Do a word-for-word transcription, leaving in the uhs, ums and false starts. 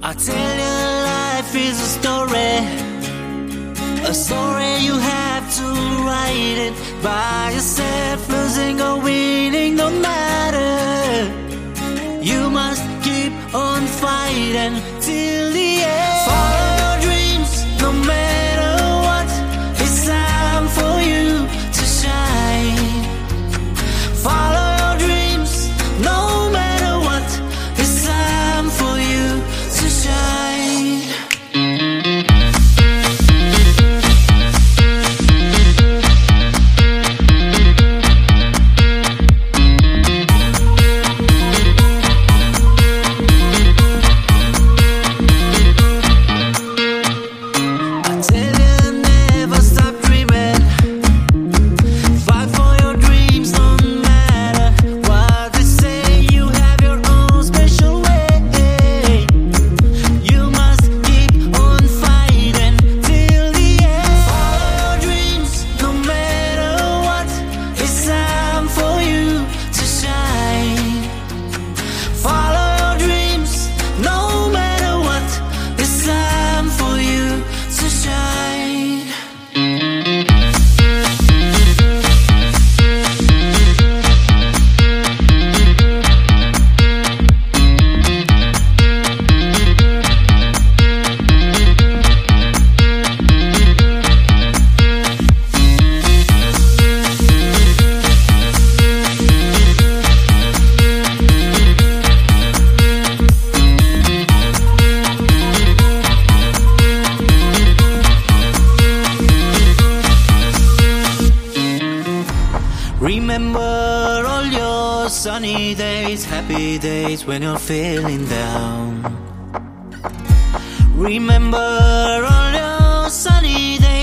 I tell you, life is a story, a story you have to write it by yourself, losing or winning, no matter. You must keep on fighting till the end. Follow your dreams, no matter what. It's time for you to shine. Follow your dreams, no matter what. It's time for you to shine. Remember all your sunny days, happy days when you're feeling down. Remember all your sunny days,